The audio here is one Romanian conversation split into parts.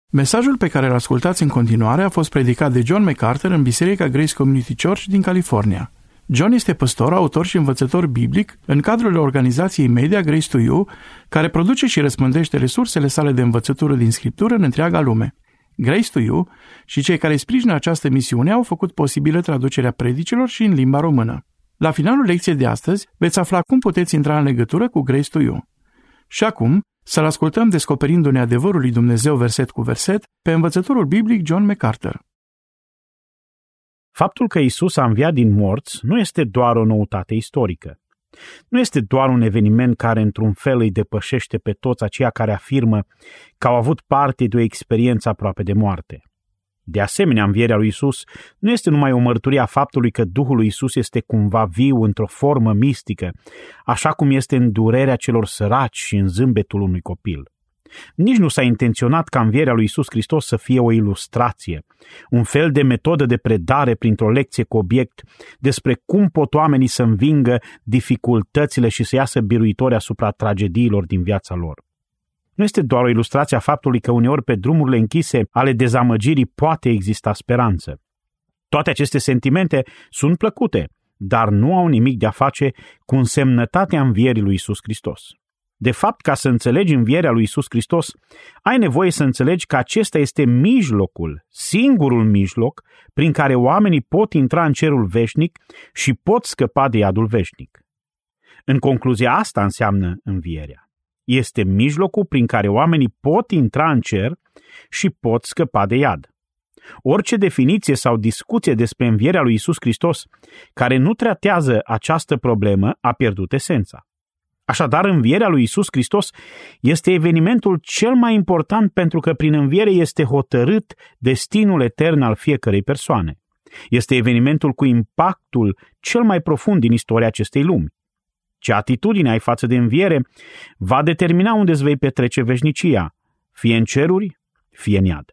Mesajul pe care îl ascultați în continuare a fost predicat de John MacArthur în Biserica Grace Community Church din California. John este păstor, autor și învățător biblic în cadrul organizației media Grace to You, care produce și răspândește resursele sale de învățătură din Scriptură în întreaga lume. Grace to You și cei care sprijină această misiune au făcut posibilă traducerea predicilor și în limba română. La finalul lecției de astăzi veți afla cum puteți intra în legătură cu Grace to You. Și acum, să-l ascultăm descoperindu-ne adevărul lui Dumnezeu verset cu verset pe învățătorul biblic John MacArthur. Faptul că Isus a înviat din morți nu este doar o noutate istorică. Nu este doar un eveniment care într-un fel îi depășește pe toți aceia care afirmă că au avut parte de o experiență aproape de moarte. De asemenea, învierea lui Isus nu este numai o mărturie a faptului că Duhul lui Isus este cumva viu într-o formă mistică, așa cum este în durerea celor săraci și în zâmbetul unui copil. Nici nu s-a intenționat ca învierea lui Isus Hristos să fie o ilustrație, un fel de metodă de predare printr-o lecție cu obiect despre cum pot oamenii să învingă dificultățile și să iasă biruitori asupra tragediilor din viața lor. Nu este doar o ilustrație a faptului că uneori pe drumurile închise ale dezamăgirii poate exista speranță. Toate aceste sentimente sunt plăcute, dar nu au nimic de a face cu însemnătatea învierii lui Isus Hristos. De fapt, ca să înțelegi învierea lui Isus Hristos, ai nevoie să înțelegi că acesta este mijlocul, singurul mijloc, prin care oamenii pot intra în cerul veșnic și pot scăpa de iadul veșnic. În concluzie, asta înseamnă învierea. Este mijlocul prin care oamenii pot intra în cer și pot scăpa de iad. Orice definiție sau discuție despre învierea lui Isus Hristos care nu tratează această problemă a pierdut esența. Așadar, învierea lui Isus Hristos este evenimentul cel mai important pentru că prin înviere este hotărât destinul etern al fiecărei persoane. Este evenimentul cu impactul cel mai profund din istoria acestei lumi. Ce atitudine ai față de înviere va determina unde îți vei petrece veșnicia, fie în ceruri, fie în iad.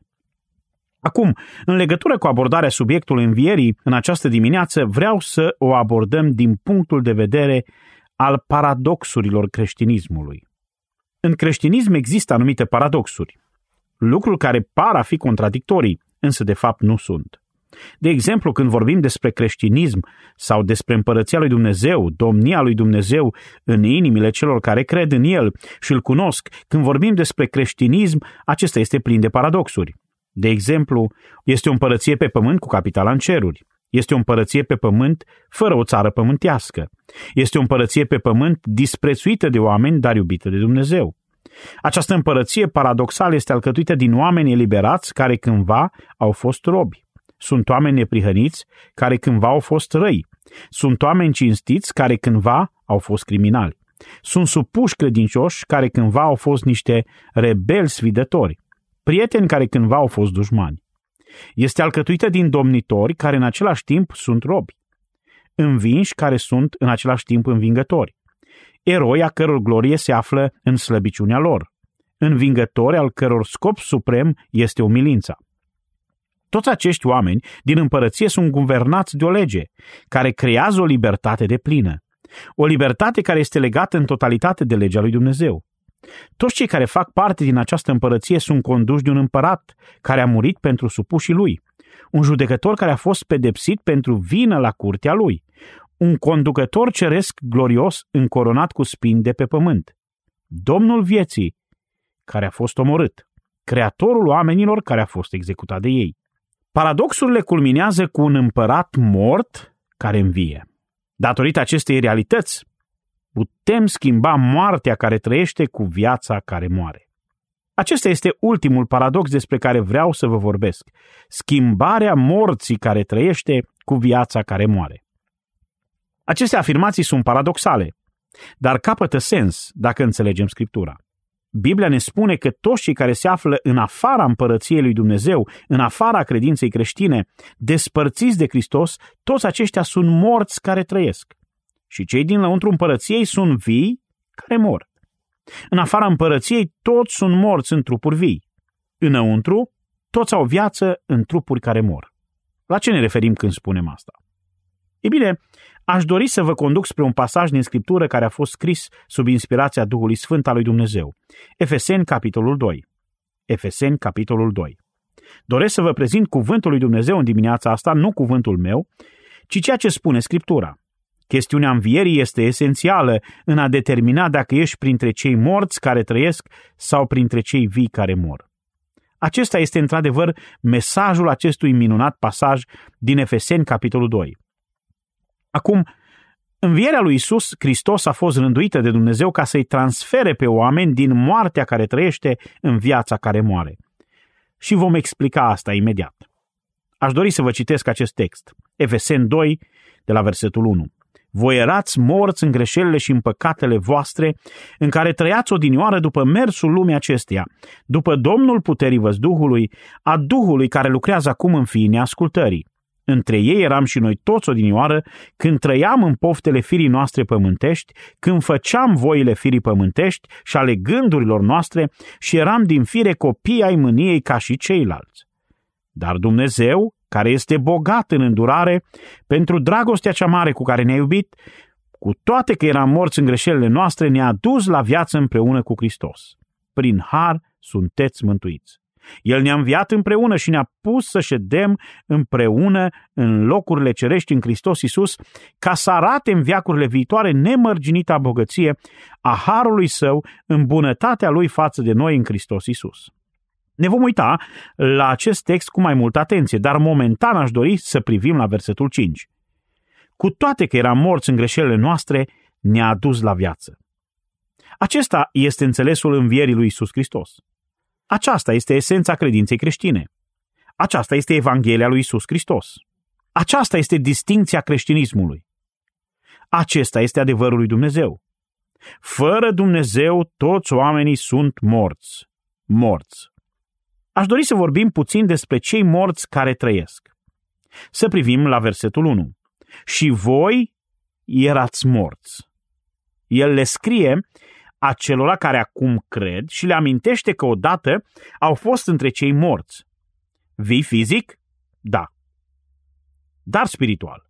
Acum, în legătură cu abordarea subiectului învierii, în această dimineață vreau să o abordăm din punctul de vedere al paradoxurilor creștinismului. În creștinism există anumite paradoxuri, lucruri care par a fi contradictorii, însă de fapt nu sunt. De exemplu, când vorbim despre creștinism sau despre împărăția lui Dumnezeu, domnia lui Dumnezeu în inimile celor care cred în El și îl cunosc, când vorbim despre creștinism, acesta este plin de paradoxuri. De exemplu, este o împărăție pe pământ cu capitala în ceruri. Este o împărăție pe pământ fără o țară pământească. Este o împărăție pe pământ disprețuită de oameni, dar iubită de Dumnezeu. Această împărăție paradoxală este alcătuită din oameni eliberați care cândva au fost robi. Sunt oameni neprihăniți care cândva au fost răi. Sunt oameni cinstiți care cândva au fost criminali. Sunt supuși credincioși care cândva au fost niște rebeli sfidători. Prieteni care cândva au fost dușmani. Este alcătuită din domnitori care în același timp sunt robi. Învinși care sunt în același timp învingători. Eroi a căror glorie se află în slăbiciunea lor. Învingători al căror scop suprem este umilința. Toți acești oameni din împărăție sunt guvernați de o lege care creează o libertate deplină. O libertate care este legată în totalitate de legea lui Dumnezeu. Toți cei care fac parte din această împărăție sunt conduși de un împărat care a murit pentru supușii lui, un judecător care a fost pedepsit pentru vină la curtea lui, un conducător ceresc glorios încoronat cu spini de pe pământ, Domnul vieții care a fost omorât, Creatorul oamenilor care a fost executat de ei. Paradoxurile culminează cu un împărat mort care învie. Datorită acestei realități, putem schimba moartea care trăiește cu viața care moare. Acesta este ultimul paradox despre care vreau să vă vorbesc. Schimbarea morții care trăiește cu viața care moare. Aceste afirmații sunt paradoxale, dar capătă sens dacă înțelegem Scriptura. Biblia ne spune că toți cei care se află în afara împărăției lui Dumnezeu, în afara credinței creștine, despărțiți de Hristos, toți aceștia sunt morți care trăiesc. Și cei din lăuntru împărăției sunt vii care mor. În afara împărăției, toți sunt morți în trupuri vii. Înăuntru, toți au viață în trupuri care mor. La ce ne referim când spunem asta? Ei bine, aș dori să vă conduc spre un pasaj din Scriptură care a fost scris sub inspirația Duhului Sfânt al lui Dumnezeu. Efeseni, capitolul 2. Efeseni, capitolul 2. Doresc să vă prezint cuvântul lui Dumnezeu în dimineața asta, nu cuvântul meu, ci ceea ce spune Scriptura. Chestiunea învierii este esențială în a determina dacă ești printre cei morți care trăiesc sau printre cei vii care mor. Acesta este într-adevăr mesajul acestui minunat pasaj din Efeseni, capitolul 2. Acum, învierea lui Iisus Hristos a fost rânduită de Dumnezeu ca să-i transfere pe oameni din moartea care trăiește în viața care moare. Și vom explica asta imediat. Aș dori să vă citesc acest text. Efeseni 2, de la versetul 1. Voi erați morți în greșelile și în păcatele voastre, în care trăiați odinioară după mersul lumii acesteia, după domnul puterii văzduhului, a Duhului care lucrează acum în fiii neascultării. Între ei eram și noi toți odinioară, când trăiam în poftele firii noastre pământești, când făceam voile firii pământești și ale gândurilor noastre și eram din fire copii ai mâniei ca și ceilalți. Dar Dumnezeu, care este bogat în îndurare, pentru dragostea cea mare cu care ne-a iubit, cu toate că eram morți în greșelile noastre, ne-a dus la viață împreună cu Hristos. Prin har sunteți mântuiți. El ne-a înviat împreună și ne-a pus să ședem împreună în locurile cerești în Hristos Iisus, ca să arate în veacurile viitoare nemărginita bogăție a harului său în bunătatea lui față de noi în Hristos Iisus. Ne vom uita la acest text cu mai multă atenție, dar momentan aș dori să privim la versetul 5. Cu toate că eram morți în greșelile noastre, ne-a adus la viață. Acesta este înțelesul învierii lui Iisus Hristos. Aceasta este esența credinței creștine. Aceasta este Evanghelia lui Iisus Hristos. Aceasta este distincția creștinismului. Acesta este adevărul lui Dumnezeu. Fără Dumnezeu, toți oamenii sunt morți. Morți. Aș dori să vorbim puțin despre cei morți care trăiesc. Să privim la versetul 1. Și voi erați morți. El le scrie acelora care acum cred și le amintește că odată au fost între cei morți. Vii fizic? Da. Dar spiritual.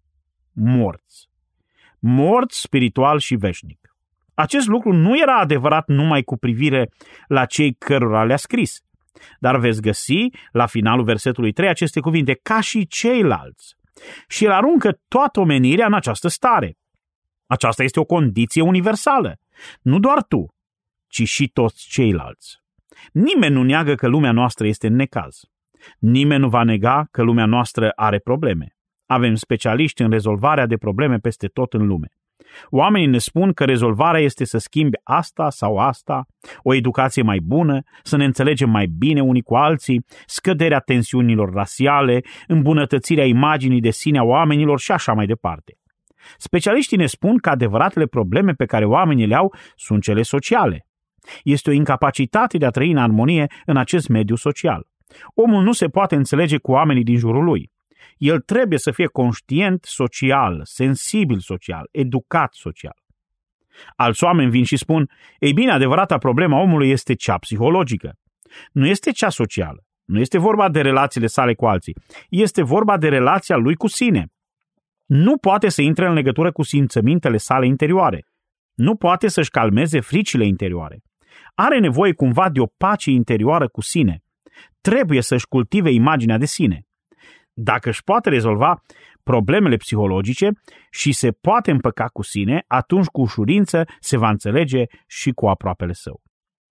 Morți. Morți spiritual și veșnic. Acest lucru nu era adevărat numai cu privire la cei cărora le-a scris. Dar veți găsi la finalul versetului 3 aceste cuvinte, ca și ceilalți. Și el aruncă toată omenirea în această stare. Aceasta este o condiție universală. Nu doar tu, ci și toți ceilalți. Nimeni nu neagă că lumea noastră este în necaz. Nimeni nu va nega că lumea noastră are probleme. Avem specialiști în rezolvarea de probleme peste tot în lume. Oamenii ne spun că rezolvarea este să schimbi asta sau asta, o educație mai bună, să ne înțelegem mai bine unii cu alții, scăderea tensiunilor rasiale, îmbunătățirea imaginii de sine a oamenilor și așa mai departe. Specialiștii ne spun că adevăratele probleme pe care oamenii le au sunt cele sociale. Este o incapacitate de a trăi în armonie în acest mediu social. Omul nu se poate înțelege cu oamenii din jurul lui. El trebuie să fie conștient social, sensibil social, educat social. Alți oameni vin și spun, ei bine, adevărata problema omului este cea psihologică. Nu este cea socială. Nu este vorba de relațiile sale cu alții. Este vorba de relația lui cu sine. Nu poate să intre în legătură cu simțămintele sale interioare. Nu poate să-și calmeze fricile interioare. Are nevoie cumva de o pace interioară cu sine. Trebuie să-și cultive imaginea de sine. Dacă își poate rezolva problemele psihologice și se poate împăca cu sine, atunci cu ușurință se va înțelege și cu aproapele său.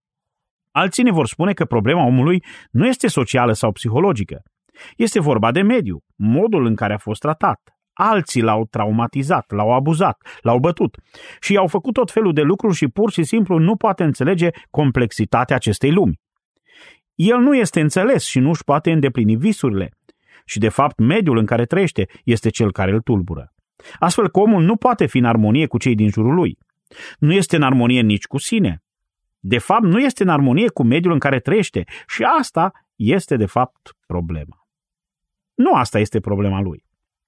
Alții ne vor spune că problema omului nu este socială sau psihologică. Este vorba de mediu, modul în care a fost tratat. Alții l-au traumatizat, l-au abuzat, l-au bătut și i-au făcut tot felul de lucruri și pur și simplu nu poate înțelege complexitatea acestei lumi. El nu este înțeles și nu își poate îndeplini visurile. Și de fapt mediul în care trăiește este cel care îl tulbură. Astfel că omul nu poate fi în armonie cu cei din jurul lui. Nu este în armonie nici cu sine. De fapt nu este în armonie cu mediul în care trăiește și asta este de fapt problema. Nu asta este problema lui.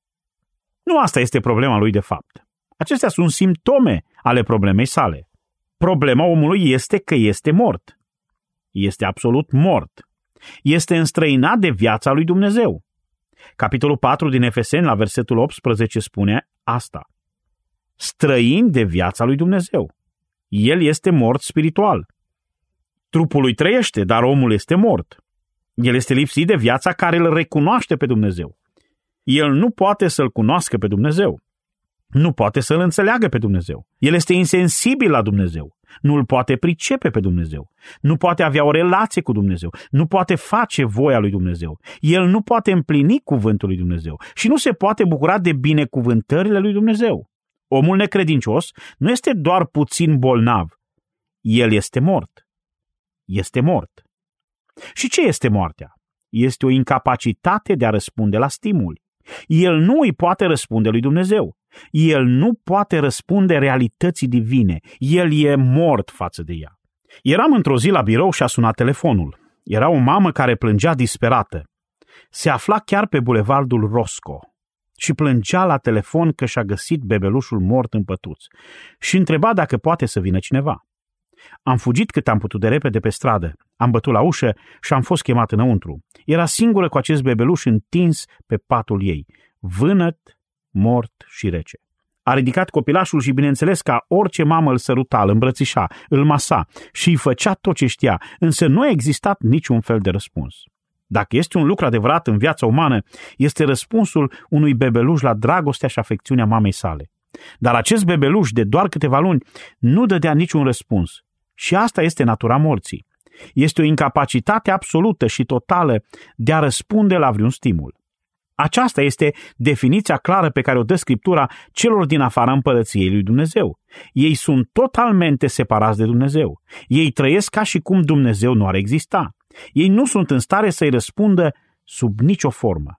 Nu asta este problema lui de fapt. Acestea sunt simptome ale problemei sale. Problema omului este că este mort. Este absolut mort. Este înstrăinat de viața lui Dumnezeu. Capitolul 4 din Efeseni, la versetul 18, spune asta. Străin de viața lui Dumnezeu. El este mort spiritual. Trupul lui trăiește, dar omul este mort. El este lipsit de viața care îl recunoaște pe Dumnezeu. El nu poate să-L cunoască pe Dumnezeu. Nu poate să-L înțeleagă pe Dumnezeu. El este insensibil la Dumnezeu. Nu îl poate pricepe pe Dumnezeu. Nu poate avea o relație cu Dumnezeu. Nu poate face voia lui Dumnezeu. El nu poate împlini cuvântul lui Dumnezeu și nu se poate bucura de binecuvântările lui Dumnezeu. Omul necredincios nu este doar puțin bolnav. El este mort. Este mort. Și ce este moartea? Este o incapacitate de a răspunde la stimuli. El nu îi poate răspunde lui Dumnezeu. El nu poate răspunde realității divine. El e mort față de ea. Eram într-o zi la birou și a sunat telefonul. Era o mamă care plângea disperată. Se afla chiar pe bulevardul Roscoe și plângea la telefon că și-a găsit bebelușul mort în pătuț și întreba dacă poate să vină cineva. Am fugit cât am putut de repede pe stradă, am bătut la ușă și am fost chemat înăuntru. Era singură cu acest bebeluș întins pe patul ei, vânăt, mort și rece. A ridicat copilașul și bineînțeles ca orice mamă îl săruta, îl îmbrățișa, îl masa și îi făcea tot ce știa, însă nu a existat niciun fel de răspuns. Dacă este un lucru adevărat în viața umană, este răspunsul unui bebeluș la dragostea și afecțiunea mamei sale. Dar acest bebeluș de doar câteva luni nu dădea niciun răspuns. Și asta este natura morții. Este o incapacitate absolută și totală de a răspunde la vreun stimul. Aceasta este definiția clară pe care o dă Scriptura celor din afara împărăției lui Dumnezeu. Ei sunt totalmente separați de Dumnezeu. Ei trăiesc ca și cum Dumnezeu nu ar exista. Ei nu sunt în stare să-i răspundă sub nicio formă.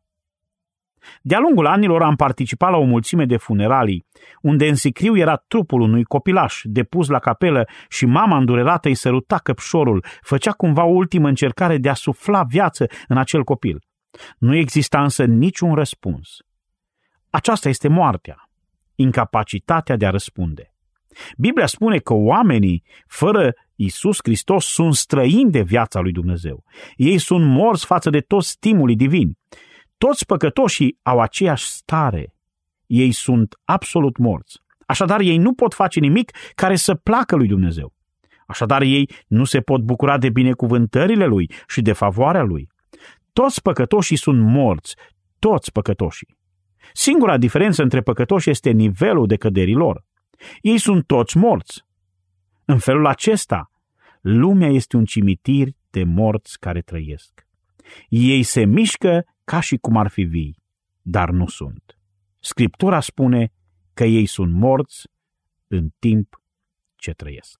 De-a lungul anilor am participat la o mulțime de funeralii, unde în sicriu era trupul unui copilaș depus la capelă și mama îndurerată îi săruta căpșorul, făcea cumva o ultimă încercare de a sufla viață în acel copil. Nu exista însă niciun răspuns. Aceasta este moartea, incapacitatea de a răspunde. Biblia spune că oamenii fără Iisus Hristos sunt străini de viața lui Dumnezeu. Ei sunt morți față de toți stimulii divini. Toți păcătoșii au aceeași stare. Ei sunt absolut morți. Așadar, ei nu pot face nimic care să placă lui Dumnezeu. Așadar, ei nu se pot bucura de binecuvântările lui și de favoarea lui. Toți păcătoșii sunt morți. Toți păcătoșii. Singura diferență între păcătoși este nivelul de căderii lor. Ei sunt toți morți. În felul acesta, lumea este un cimitir de morți care trăiesc. Ei se mișcă ca și cum ar fi vii, dar nu sunt. Scriptura spune că ei sunt morți în timp ce trăiesc.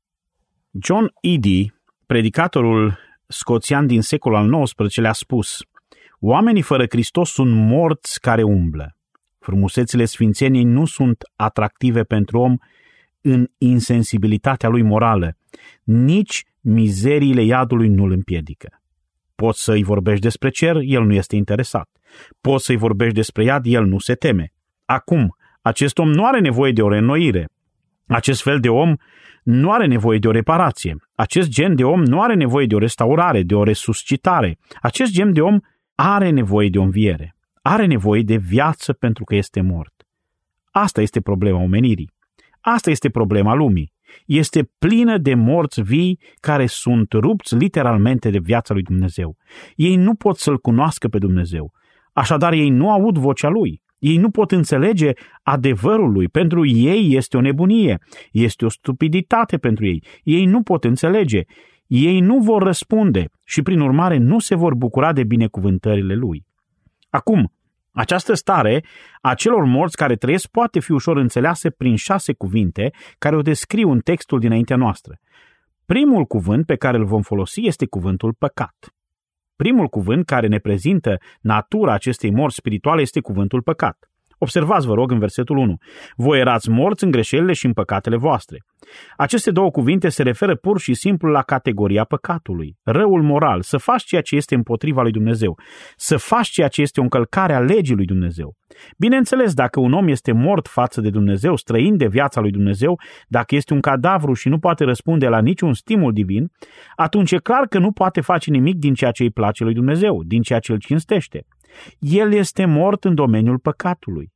John Eadie, predicatorul scoțian din secolul al XIX-lea, a spus: oamenii fără Hristos sunt morți care umblă. Frumusețile sfințeniei nu sunt atractive pentru om în insensibilitatea lui morală, nici mizeriile iadului nu îl împiedică. Poți să-i vorbești despre cer, el nu este interesat. Poți să-i vorbești despre iad, el nu se teme. Acum, acest om nu are nevoie de o reînnoire. Acest fel de om nu are nevoie de o reparație. Acest gen de om nu are nevoie de o restaurare, de o resuscitare. Acest gen de om are nevoie de o înviere. Are nevoie de viață pentru că este mort. Asta este problema omenirii. Asta este problema lumii. Este plină de morți vii care sunt rupți literalmente de viața lui Dumnezeu. Ei nu pot să-L cunoască pe Dumnezeu. Așadar, ei nu aud vocea Lui. Ei nu pot înțelege adevărul Lui. Pentru ei este o nebunie. Este o stupiditate pentru ei. Ei nu pot înțelege. Ei nu vor răspunde și, prin urmare, nu se vor bucura de binecuvântările Lui. Acum, această stare a celor morți care trăiesc poate fi ușor înțeleasă prin 6 cuvinte care o descriu în textul dinaintea noastră. Primul cuvânt pe care îl vom folosi este cuvântul păcat. Primul cuvânt care ne prezintă natura acestei morți spirituale este cuvântul păcat. Observați, vă rog, în versetul 1. Voi erați morți în greșelile și în păcatele voastre. Aceste două cuvinte se referă pur și simplu la categoria păcatului, răul moral, să faci ceea ce este împotriva lui Dumnezeu, să faci ceea ce este o încălcare a legii lui Dumnezeu. Bineînțeles, dacă un om este mort față de Dumnezeu, străin de viața lui Dumnezeu, dacă este un cadavru și nu poate răspunde la niciun stimul divin, atunci e clar că nu poate face nimic din ceea ce îi place lui Dumnezeu, din ceea ce îl cinstește. El este mort în domeniul păcatului.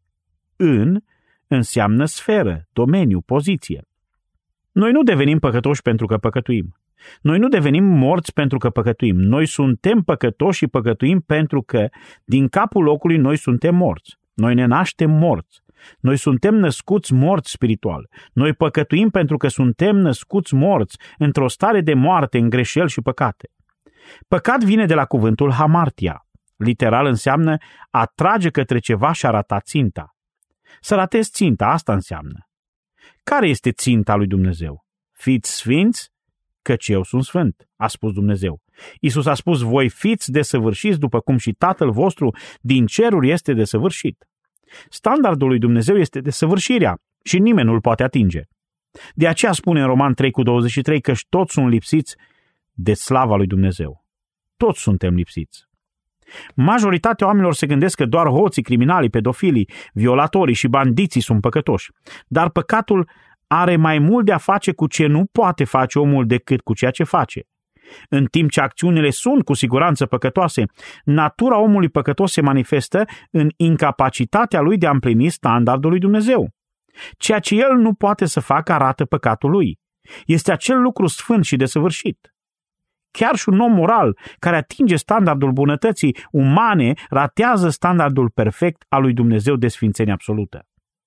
Înseamnă sferă, domeniu, poziție. Noi nu devenim păcătoși pentru că păcătuim. Noi nu devenim morți pentru că păcătuim. Noi suntem păcătoși și păcătuim pentru că din capul locului noi suntem morți. Noi ne naștem morți. Noi suntem născuți morți spiritual. Noi păcătuim pentru că suntem născuți morți într-o stare de moarte în greșeli și păcate. Păcat vine de la cuvântul hamartia. Literal înseamnă a trage către ceva și a rata ținta. Să ratezi ținta, asta înseamnă. Care este ținta lui Dumnezeu? Fiți sfinți, căci eu sunt sfânt, a spus Dumnezeu. Iisus a spus, voi fiți desăvârșiți după cum și Tatăl vostru din ceruri este desăvârșit. Standardul lui Dumnezeu este desăvârșirea și nimeni nu-l poate atinge. De aceea spune în Roman 3:23 că toți sunt lipsiți de slava lui Dumnezeu. Toți suntem lipsiți. Majoritatea oamenilor se gândesc că doar hoții, criminalii, pedofilii, violatorii și bandiții sunt păcătoși. Dar păcatul are mai mult de a face cu ce nu poate face omul decât cu ceea ce face. În timp ce acțiunile sunt cu siguranță păcătoase, natura omului păcătos se manifestă în incapacitatea lui de a împlini standardul lui Dumnezeu. Ceea ce el nu poate să facă arată păcatul lui. Este acel lucru sfânt și desăvârșit. Chiar și un om moral care atinge standardul bunătății umane ratează standardul perfect al lui Dumnezeu de sfințenie absolută.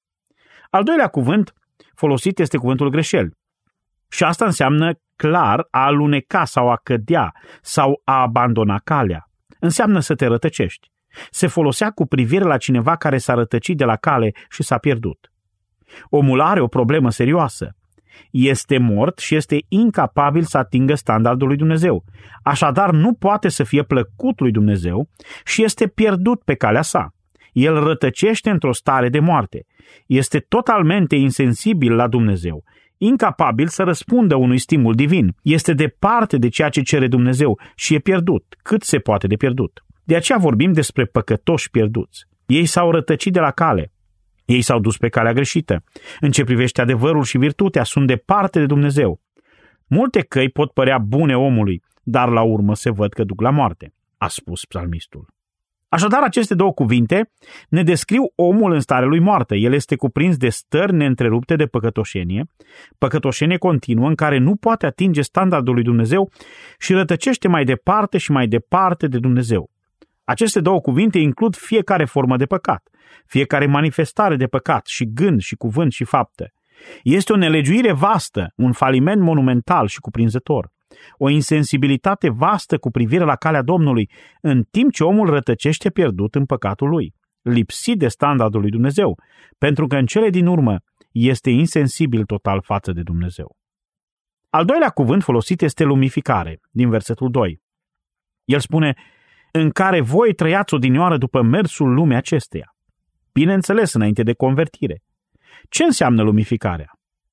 Al doilea cuvânt folosit este cuvântul greșeli. Și asta înseamnă clar a aluneca sau a cădea sau a abandona calea. Înseamnă să te rătăcești. Se folosea cu privire la cineva care s-a rătăcit de la cale și s-a pierdut. Omul are o problemă serioasă. Este mort și este incapabil să atingă standardul lui Dumnezeu. Așadar nu poate să fie plăcut lui Dumnezeu și este pierdut pe calea sa. El rătăcește într-o stare de moarte. Este totalmente insensibil la Dumnezeu, incapabil să răspundă unui stimul divin. Este departe de ceea ce cere Dumnezeu și e pierdut, cât se poate de pierdut. De aceea vorbim despre păcătoși pierduți. Ei s-au rătăcit de la cale. Ei s-au dus pe calea greșită. În ce privește adevărul și virtutea, sunt departe de Dumnezeu. Multe căi pot părea bune omului, dar la urmă se văd că duc la moarte, a spus psalmistul. Așadar, aceste două cuvinte ne descriu omul în stare lui moartă. El este cuprins de stări neîntrerupte de păcătoșenie continuă în care nu poate atinge standardul lui Dumnezeu și rătăcește mai departe și mai departe de Dumnezeu. Aceste două cuvinte includ fiecare formă de păcat, fiecare manifestare de păcat și gând și cuvânt și faptă. Este o nelegiuire vastă, un faliment monumental și cuprinzător, o insensibilitate vastă cu privire la calea Domnului, în timp ce omul rătăcește pierdut în păcatul lui, lipsit de standardul lui Dumnezeu, pentru că în cele din urmă este insensibil total față de Dumnezeu. Al doilea cuvânt folosit este lumificare, din versetul 2. El spune, în care voi trăiați odinioară după mersul lumii acesteia. Bineînțeles, înainte de convertire. Ce înseamnă lumificarea?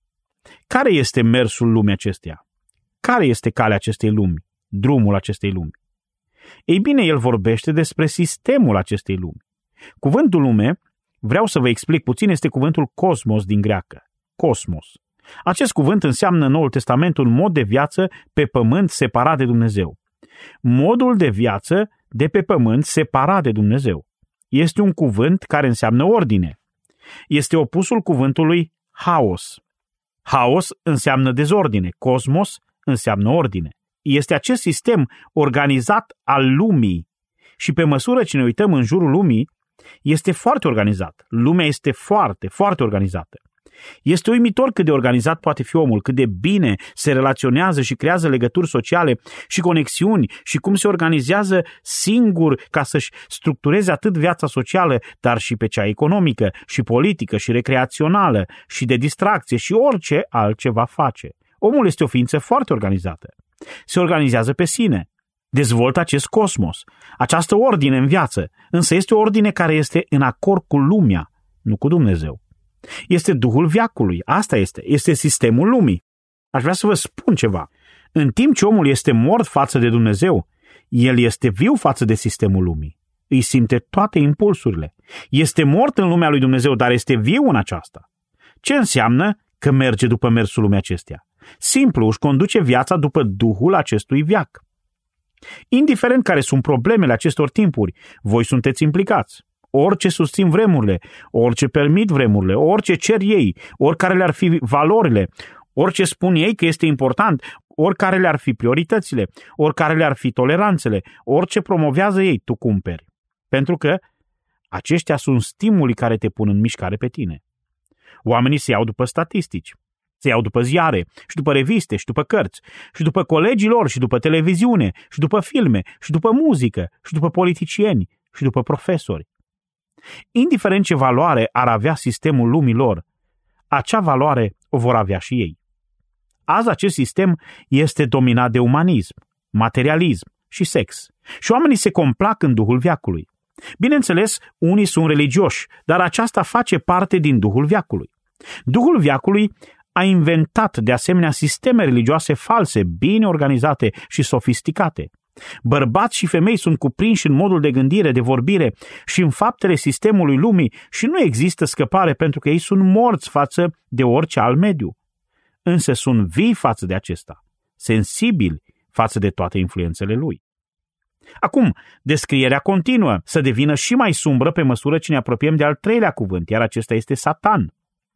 Care este mersul lumii acesteia? Care este calea acestei lumi, drumul acestei lumi? Ei bine, el vorbește despre sistemul acestei lumi. Cuvântul lume, vreau să vă explic puțin, este cuvântul cosmos din greacă. Cosmos. Acest cuvânt înseamnă în Noul Testament un mod de viață pe pământ separat de Dumnezeu. Modul de viață de pe pământ separat de Dumnezeu. Este un cuvânt care înseamnă ordine. Este opusul cuvântului haos. Haos înseamnă dezordine, cosmos înseamnă ordine. Este acest sistem organizat al lumii și pe măsură ce ne uităm în jurul lumii, este foarte organizat. Lumea este foarte, foarte organizată. Este uimitor cât de organizat poate fi omul, cât de bine se relaționează și creează legături sociale și conexiuni și cum se organizează singur ca să-și structureze atât viața socială, dar și pe cea economică și politică și recreațională și de distracție și orice altceva face. Omul este o ființă foarte organizată. Se organizează pe sine. Dezvoltă acest cosmos, această ordine în viață, însă este o ordine care este în acord cu lumea, nu cu Dumnezeu. Este Duhul veacului, asta este sistemul lumii. Aș vrea să vă spun ceva. În timp ce omul este mort față de Dumnezeu, el este viu față de sistemul lumii. Îi simte toate impulsurile. Este mort în lumea lui Dumnezeu, dar este viu în aceasta. Ce înseamnă că merge după mersul lumii acesteia? Simplu, își conduce viața după Duhul acestui veac. Indiferent care sunt problemele acestor timpuri, voi sunteți implicați. Orice susțin vremurile, orice permit vremurile, orice cer ei, oricare le-ar fi valorile, orice spun ei că este important, oricare le-ar fi prioritățile, oricare le-ar fi toleranțele, orice promovează ei, tu cumperi. Pentru că aceștia sunt stimuli care te pun în mișcare pe tine. Oamenii se iau după statistici, se iau după ziare, și după reviste, și după cărți, și după colegii lor, și după televiziune, și după filme, și după muzică, și după politicieni, și după profesori. Indiferent ce valoare ar avea sistemul lumii lor, acea valoare o vor avea și ei. Azi acest sistem este dominat de umanism, materialism și sex și oamenii se complac în duhul veacului. Bineînțeles, unii sunt religioși, dar aceasta face parte din duhul veacului. Duhul veacului a inventat de asemenea sisteme religioase false, bine organizate și sofisticate. Bărbați și femei sunt cuprinși în modul de gândire, de vorbire și în faptele sistemului lumii și nu există scăpare pentru că ei sunt morți față de orice alt mediu. Însă sunt vii față de acesta, sensibili față de toate influențele lui. Acum, descrierea continuă să devină și mai sumbră pe măsură ce ne apropiem de al treilea cuvânt, iar acesta este Satan.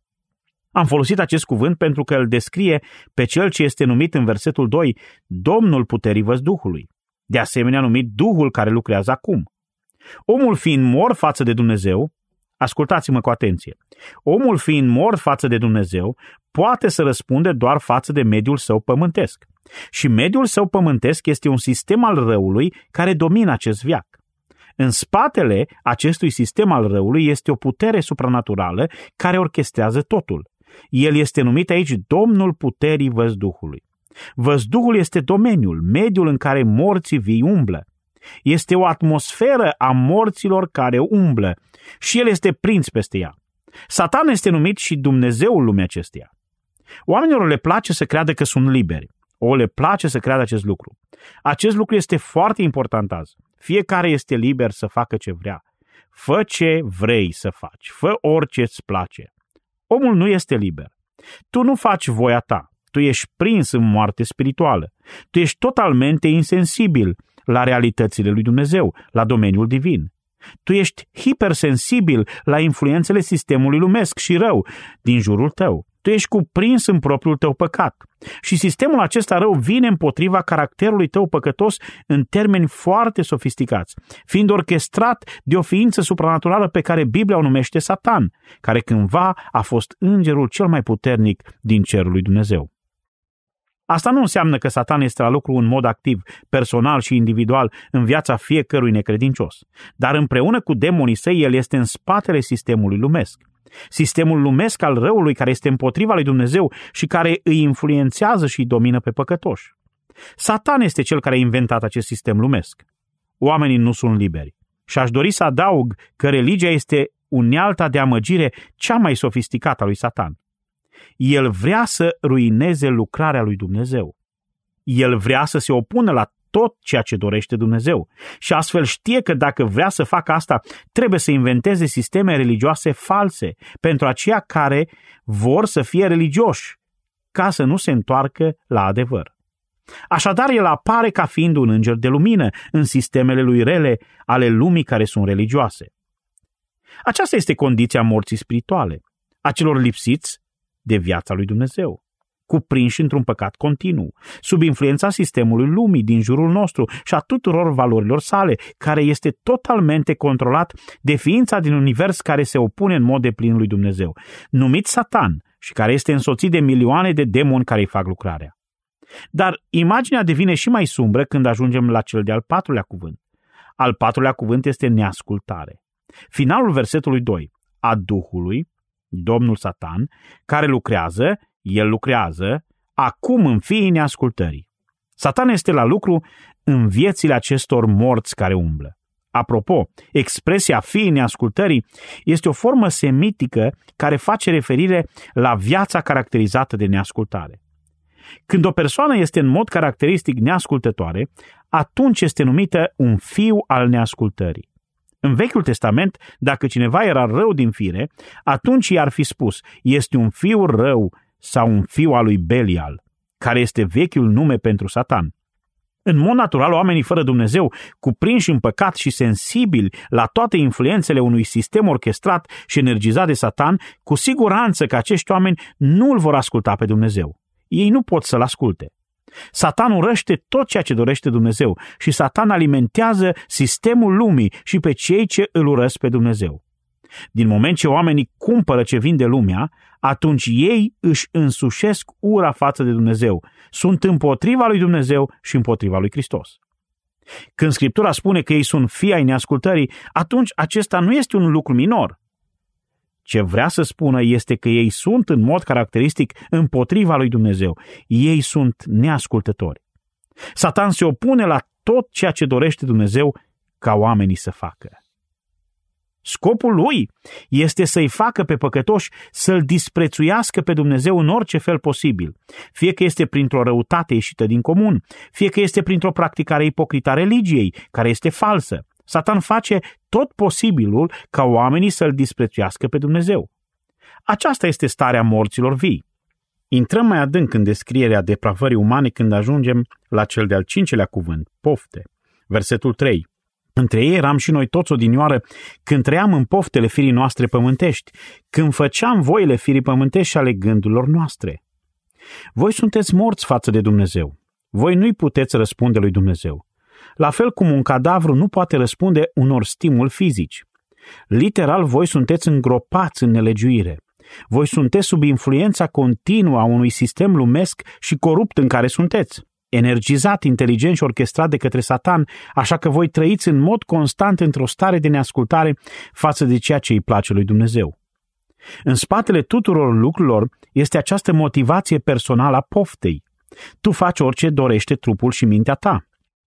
Am folosit acest cuvânt pentru că îl descrie pe cel ce este numit în versetul 2 Domnul puterii văzduhului, de asemenea numit Duhul care lucrează acum. Omul fiind mort față de Dumnezeu, ascultați-mă cu atenție, omul fiind mort față de Dumnezeu poate să răspunde doar față de mediul său pământesc. Și mediul său pământesc este un sistem al răului care domină acest veac. În spatele acestui sistem al răului este o putere supranaturală care orchestrează totul. El este numit aici Domnul puterii văzduhului. Văzduhul este domeniul, mediul în care morții vii umblă. Este o atmosferă a morților care umblă și el este prins peste ea. Satan este numit și Dumnezeul lumii acesteia. Oamenilor le place să creadă că sunt liberi. Le place să creadă acest lucru. Acest lucru este foarte important azi. Fiecare este liber să facă ce vrea. Fă ce vrei să faci. Fă orice îți place. Omul nu este liber. Tu nu faci voia ta. Tu ești prins în moarte spirituală. Tu ești totalmente insensibil la realitățile lui Dumnezeu, la domeniul divin. Tu ești hipersensibil la influențele sistemului lumesc și rău din jurul tău. Tu ești cuprins în propriul tău păcat. Și sistemul acesta rău vine împotriva caracterului tău păcătos în termeni foarte sofisticați, fiind orchestrat de o ființă supranaturală pe care Biblia o numește Satan, care cândva a fost îngerul cel mai puternic din cerul lui Dumnezeu. Asta nu înseamnă că Satan este la lucru în mod activ, personal și individual în viața fiecărui necredincios, dar împreună cu demonii săi el este în spatele sistemului lumesc. Sistemul lumesc al răului care este împotriva lui Dumnezeu și care îi influențează și îi domină pe păcătoși. Satan este cel care a inventat acest sistem lumesc. Oamenii nu sunt liberi. Și aș dori să adaug că religia este unealta de amăgire cea mai sofisticată a lui Satan. El vrea să ruineze lucrarea lui Dumnezeu. El vrea să se opună la tot ceea ce dorește Dumnezeu și astfel știe că dacă vrea să facă asta, trebuie să inventeze sisteme religioase false pentru aceia care vor să fie religioși, ca să nu se întoarcă la adevăr. Așadar, el apare ca fiind un înger de lumină în sistemele lui rele ale lumii care sunt religioase. Aceasta este condiția morții spirituale, a celor lipsiți de viața lui Dumnezeu, cuprinși într-un păcat continuu, sub influența sistemului lumii din jurul nostru și a tuturor valorilor sale, care este totalmente controlat de ființa din univers care se opune în mod deplin lui Dumnezeu, numit Satan și care este însoțit de milioane de demoni care îi fac lucrarea. Dar imaginea devine și mai sumbră când ajungem la cel de-al patrulea cuvânt. Al patrulea cuvânt este neascultare. Finalul versetului 2. A Duhului, Domnul Satan, care lucrează, el lucrează, acum în fiii neascultării. Satan este la lucru în viețile acestor morți care umblă. Apropo, expresia fiii neascultării este o formă semitică care face referire la viața caracterizată de neascultare. Când o persoană este în mod caracteristic neascultătoare, atunci este numită un fiu al neascultării. În Vechiul Testament, dacă cineva era rău din fire, atunci i-ar fi spus, este un fiu rău sau un fiu al lui Belial, care este vechiul nume pentru Satan. În mod natural, oamenii fără Dumnezeu, cuprinși în păcat și sensibili la toate influențele unui sistem orchestrat și energizat de Satan, cu siguranță că acești oameni nu îl vor asculta pe Dumnezeu. Ei nu pot să-l asculte. Satan urăște tot ceea ce dorește Dumnezeu și Satan alimentează sistemul lumii și pe cei ce îl urăsc pe Dumnezeu. Din moment ce oamenii cumpără ce vinde lumea, atunci ei își însușesc ura față de Dumnezeu, sunt împotriva lui Dumnezeu și împotriva lui Hristos. Când Scriptura spune că ei sunt fii ai neascultării, atunci acesta nu este un lucru minor. Ce vrea să spună este că ei sunt în mod caracteristic împotriva lui Dumnezeu. Ei sunt neascultători. Satan se opune la tot ceea ce dorește Dumnezeu ca oamenii să facă. Scopul lui este să-i facă pe păcătoși să-L disprețuiască pe Dumnezeu în orice fel posibil, fie că este printr-o răutate ieșită din comun, fie că este printr-o practicare ipocrită a religiei, care este falsă. Satan face tot posibilul ca oamenii să-L disprețuiască pe Dumnezeu. Aceasta este starea morților vii. Intrăm mai adânc în descrierea depravării umane când ajungem la cel de-al 5-lea cuvânt, pofte. Versetul 3. Între ei eram și noi toți odinioară când trăiam în poftele firii noastre pământești, când făceam voile firii pământești și ale gândurilor noastre. Voi sunteți morți față de Dumnezeu. Voi nu-i puteți răspunde lui Dumnezeu. La fel cum un cadavru nu poate răspunde unor stimuli fizici. Literal, voi sunteți îngropați în nelegiuire. Voi sunteți sub influența continuă a unui sistem lumesc și corupt în care sunteți. Energizat, inteligent și orchestrat de către Satan, așa că voi trăiți în mod constant într-o stare de neascultare față de ceea ce îi place lui Dumnezeu. În spatele tuturor lucrurilor este această motivație personală a poftei. Tu faci orice dorește trupul și mintea ta.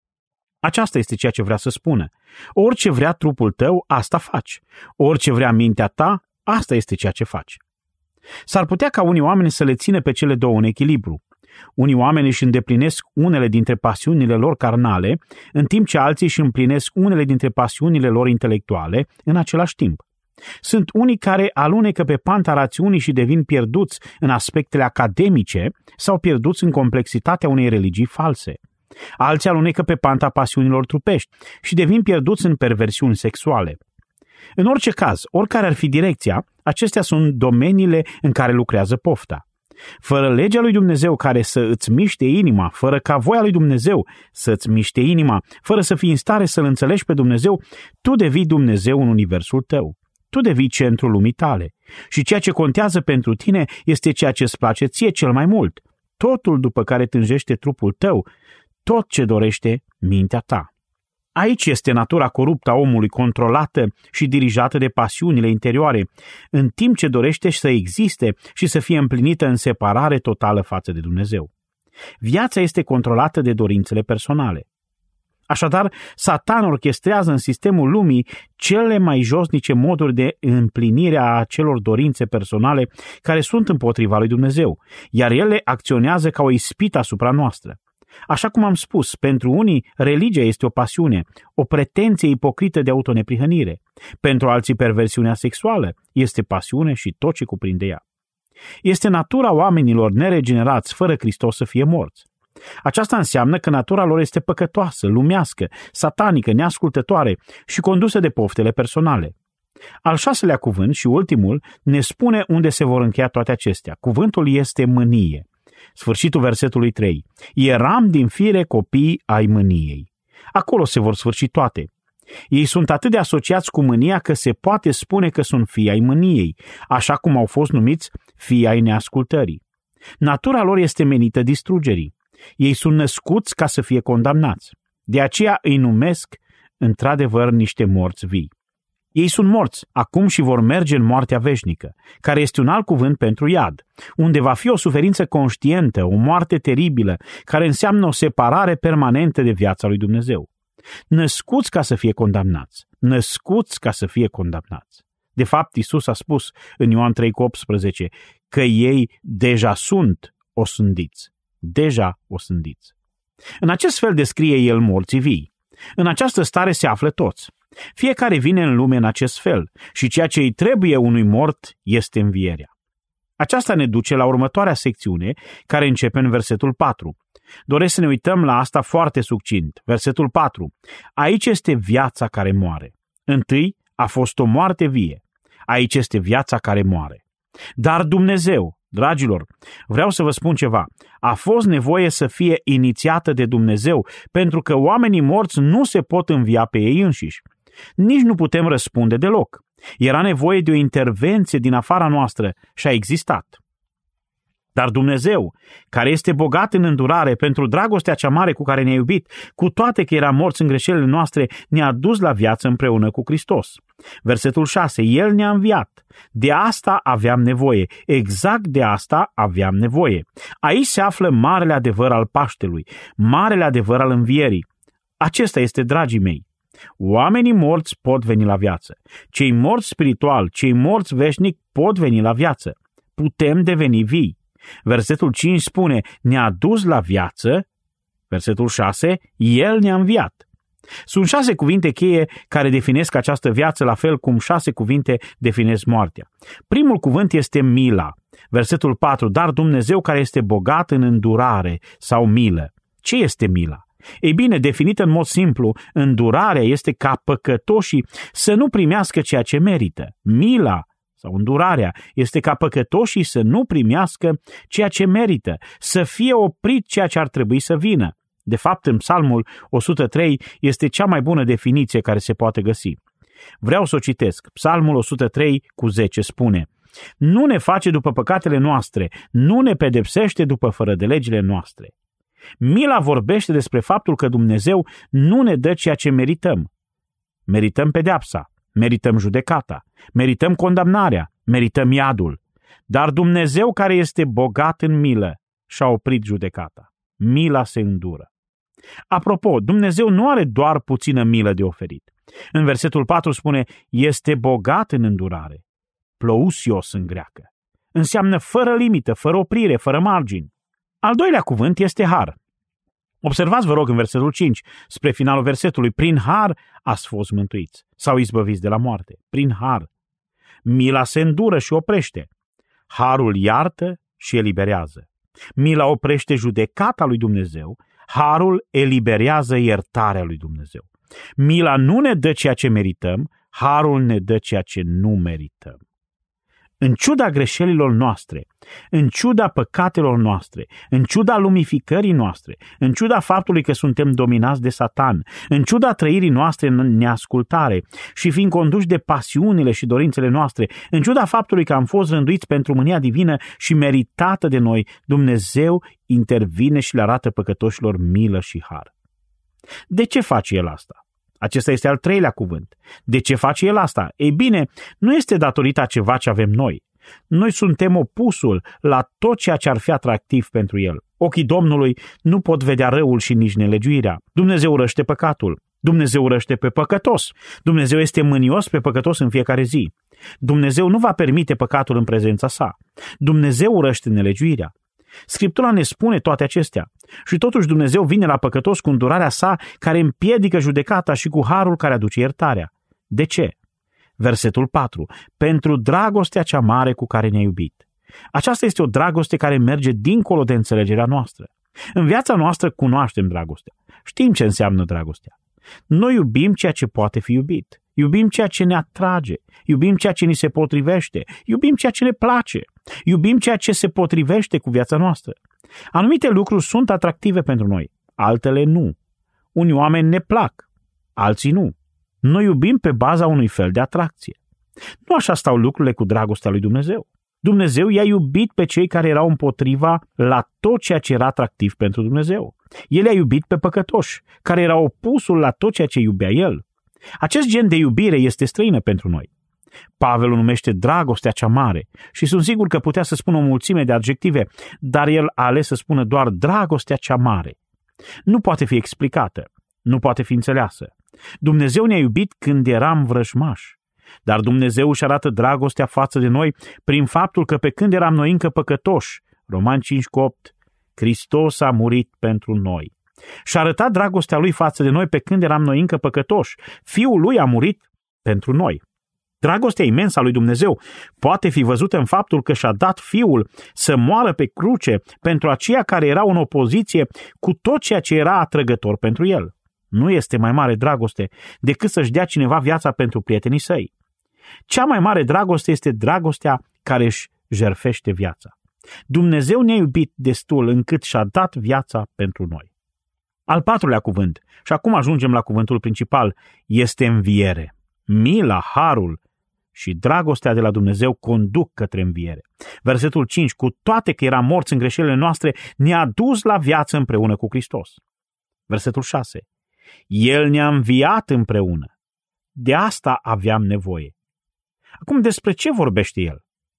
Aceasta este ceea ce vrea să spună. Orice vrea trupul tău, asta faci. Orice vrea mintea ta, asta este ceea ce faci. S-ar putea ca unii oameni să le țină pe cele două în echilibru. Unii oameni își îndeplinesc unele dintre pasiunile lor carnale, în timp ce alții își împlinesc unele dintre pasiunile lor intelectuale în același timp. Sunt unii care alunecă pe panta rațiunii și devin pierduți în aspectele academice sau pierduți în complexitatea unei religii false. Alții alunecă pe panta pasiunilor trupești și devin pierduți în perversiuni sexuale. În orice caz, oricare ar fi direcția, acestea sunt domeniile în care lucrează pofta. Fără legea lui Dumnezeu care să îți miște inima, fără ca voia lui Dumnezeu să îți miște inima, fără să fii în stare să-L înțelegi pe Dumnezeu, tu devii Dumnezeu în universul tău. Tu devii centrul lumii tale. Și ceea ce contează pentru tine este ceea ce îți place ție cel mai mult. Totul după care tânjește trupul tău, tot ce dorește mintea ta. Aici este natura coruptă a omului, controlată și dirijată de pasiunile interioare, în timp ce dorește să existe și să fie împlinită în separare totală față de Dumnezeu. Viața este controlată de dorințele personale. Așadar, Satan orchestrează în sistemul lumii cele mai josnice moduri de împlinire a acelor dorințe personale care sunt împotriva lui Dumnezeu, iar ele acționează ca o ispită asupra noastră. Așa cum am spus, pentru unii, religia este o pasiune, o pretenție ipocrită de autoneprihănire. Pentru alții, perversiunea sexuală este pasiune și tot ce cuprinde ea. Este natura oamenilor neregenerați fără Hristos să fie morți. Aceasta înseamnă că natura lor este păcătoasă, lumească, satanică, neascultătoare și condusă de poftele personale. Al 6-lea cuvânt și ultimul ne spune unde se vor încheia toate acestea. Cuvântul este mânie. Sfârșitul versetului 3. Eram din fire copii ai mâniei. Acolo se vor sfârși toate. Ei sunt atât de asociați cu mânia că se poate spune că sunt fii ai mâniei, așa cum au fost numiți fii ai neascultării. Natura lor este menită distrugerii. Ei sunt născuți ca să fie condamnați. De aceea îi numesc într-adevăr niște morți vii. Ei sunt morți acum și vor merge în moartea veșnică, care este un alt cuvânt pentru iad, unde va fi o suferință conștientă, o moarte teribilă, care înseamnă o separare permanentă de viața lui Dumnezeu. Născuți ca să fie condamnați, născuți ca să fie condamnați. De fapt, Iisus a spus în Ioan 3,18 că ei deja sunt osândiți. Deja osândiți. În acest fel descrie el morții vii. În această stare se află toți. Fiecare vine în lume în acest fel și ceea ce îi trebuie unui mort este învierea. Aceasta ne duce la următoarea secțiune, care începe în versetul 4. Doresc să ne uităm la asta foarte succint. Versetul 4. Aici este viața care moare. Întâi a fost o moarte vie. Aici este viața care moare. Dar Dragilor, vreau să vă spun ceva. A fost nevoie să fie inițiată de Dumnezeu, pentru că oamenii morți nu se pot învia pe ei înșiși. Nici nu putem răspunde deloc. Era nevoie de o intervenție din afara noastră și a existat. Dar Dumnezeu, care este bogat în îndurare pentru dragostea cea mare cu care ne-a iubit, cu toate că eram morți în greșelile noastre, ne-a dus la viață împreună cu Hristos. Versetul 6. El ne-a înviat. De asta aveam nevoie. Exact de asta aveam nevoie. Aici se află marele adevăr al Paștelui, marele adevăr al învierii. Acesta este, dragii mei. Oamenii morți pot veni la viață. Cei morți spiritual, cei morți veșnic pot veni la viață. Putem deveni vii. Versetul 5 spune, ne-a dus la viață. Versetul 6, El ne-a înviat. Sunt 6 cuvinte cheie care definesc această viață, la fel cum 6 cuvinte definesc moartea. Primul cuvânt este mila. Versetul 4, dar Dumnezeu care este bogat în îndurare sau milă. Ce este mila? Ei bine, definită în mod simplu, îndurarea este ca păcătoșii să nu primească ceea ce merită. Mila sau îndurarea este ca păcătoșii să nu primească ceea ce merită, să fie oprit ceea ce ar trebui să vină. De fapt, în Psalmul 103 este cea mai bună definiție care se poate găsi. Vreau să o citesc. Psalmul 103:10 spune: nu ne face după păcatele noastre, nu ne pedepsește după fără de legile noastre. Mila vorbește despre faptul că Dumnezeu nu ne dă ceea ce merităm. Merităm pedeapsa, merităm judecata, merităm condamnarea, merităm iadul. Dar Dumnezeu care este bogat în milă și-a oprit judecata. Mila se îndură. Apropo, Dumnezeu nu are doar puțină milă de oferit. În versetul 4 spune, este bogat în îndurare. Plousios în greacă. Înseamnă fără limită, fără oprire, fără margini. Al doilea cuvânt este har. Observați, vă rog, în versetul 5, spre finalul versetului, prin har ați fost mântuiți sau izbăviți de la moarte. Prin har. Mila se îndură și oprește. Harul iartă și eliberează. Mila oprește judecata lui Dumnezeu, harul eliberează iertarea lui Dumnezeu. Mila nu ne dă ceea ce merităm, harul ne dă ceea ce nu merităm. În ciuda greșelilor noastre, în ciuda păcatelor noastre, în ciuda lumificării noastre, în ciuda faptului că suntem dominați de Satan, în ciuda trăirii noastre în neascultare și fiind conduși de pasiunile și dorințele noastre, în ciuda faptului că am fost rânduiți pentru mânia divină și meritată de noi, Dumnezeu intervine și le arată păcătoșilor milă și har. De ce face El asta? Acesta este al treilea cuvânt. De ce face El asta? Ei bine, nu este datorită a ceva ce avem noi. Noi suntem opusul la tot ceea ce ar fi atractiv pentru El. Ochii Domnului nu pot vedea răul și nici nelegiuirea. Dumnezeu urăște păcatul. Dumnezeu urăște pe păcătos. Dumnezeu este mânios pe păcătos în fiecare zi. Dumnezeu nu va permite păcatul în prezența sa. Dumnezeu urăște nelegiuirea. Scriptura ne spune toate acestea. Și totuși Dumnezeu vine la păcătos cu îndurarea sa care împiedică judecata și cu harul care aduce iertarea. De ce? Versetul 4. Pentru dragostea cea mare cu care ne-a iubit. Aceasta este o dragoste care merge dincolo de înțelegerea noastră. În viața noastră cunoaștem dragostea. Știm ce înseamnă dragostea. Noi iubim ceea ce poate fi iubit. Iubim ceea ce ne atrage. Iubim ceea ce ni se potrivește. Iubim ceea ce ne place. Iubim ceea ce se potrivește cu viața noastră. Anumite lucruri sunt atractive pentru noi, altele nu. Unii oameni ne plac, alții nu. Noi iubim pe baza unui fel de atracție. Nu așa stau lucrurile cu dragostea lui Dumnezeu. Dumnezeu i-a iubit pe cei care erau împotriva la tot ceea ce era atractiv pentru Dumnezeu. El i-a iubit pe păcătoși, care erau opusul la tot ceea ce iubea El. Acest gen de iubire este străină pentru noi. Pavel o numește dragostea cea mare și sunt sigur că putea să spună o mulțime de adjective, dar el a ales să spună doar dragostea cea mare. Nu poate fi explicată, nu poate fi înțeleasă. Dumnezeu ne-a iubit când eram vrăjmași, dar Dumnezeu își arată dragostea față de noi prin faptul că pe când eram noi încă păcătoși, Romani 5:8, Hristos a murit pentru noi. Și-a arătat dragostea Lui față de noi pe când eram noi încă păcătoși. Fiul Lui a murit pentru noi. Dragostea imensă a lui Dumnezeu poate fi văzută în faptul că și-a dat Fiul să moară pe cruce pentru aceia care erau în opoziție cu tot ceea ce era atrăgător pentru El. Nu este mai mare dragoste decât să-și dea cineva viața pentru prietenii săi. Cea mai mare dragoste este dragostea care își jertfește viața. Dumnezeu ne-a iubit destul încât și-a dat viața pentru noi. Al patrulea cuvânt, și acum ajungem la cuvântul principal, este înviere. Mila, harul și dragostea de la Dumnezeu conduc către înviere. Versetul 5, cu toate că eram morți în greșelile noastre, ne-a dus la viață împreună cu Hristos. Versetul 6, El ne-a înviat împreună. De asta aveam nevoie. Acum, despre ce vorbește El?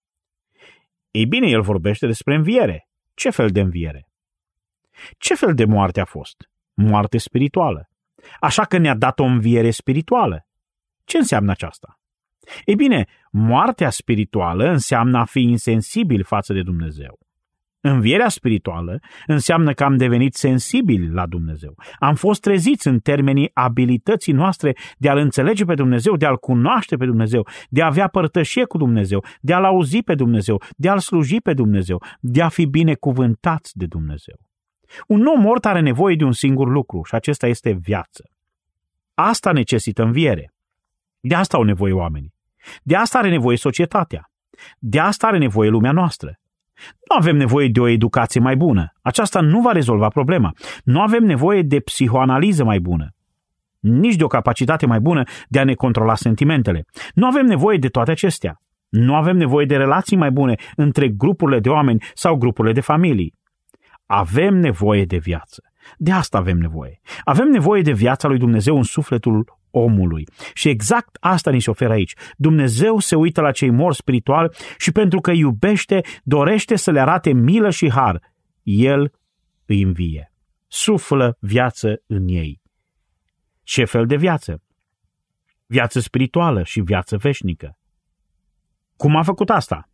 Ei bine, El vorbește despre înviere. Ce fel de înviere? Ce fel de moarte a fost? Moarte spirituală. Așa că ne-a dat o înviere spirituală. Ce înseamnă aceasta? Ei bine, moartea spirituală înseamnă a fi insensibil față de Dumnezeu. Învierea spirituală înseamnă că am devenit sensibili la Dumnezeu. Am fost treziți în termenii abilității noastre de a-L înțelege pe Dumnezeu, de a-L cunoaște pe Dumnezeu, de a avea părtășie cu Dumnezeu, de a-L auzi pe Dumnezeu, de a-L sluji pe Dumnezeu, de a fi binecuvântați de Dumnezeu. Un om mort are nevoie de un singur lucru și acesta este viață. Asta necesită înviere. De asta au nevoie oamenii. De asta are nevoie societatea. De asta are nevoie lumea noastră. Nu avem nevoie de o educație mai bună. Aceasta nu va rezolva problema. Nu avem nevoie de psihoanaliză mai bună. Nici de o capacitate mai bună de a ne controla sentimentele. Nu avem nevoie de toate acestea. Nu avem nevoie de relații mai bune între grupurile de oameni sau grupurile de familii. Avem nevoie de viață. De asta avem nevoie. Avem nevoie de viața lui Dumnezeu în sufletul omului. Și exact asta ni se oferă aici. Dumnezeu se uită la cei morți spiritual și pentru că iubește, dorește să le arate milă și har. El îi învie. Suflă viață în ei. Ce fel de viață? Viață spirituală și viață veșnică. Cum a făcut asta?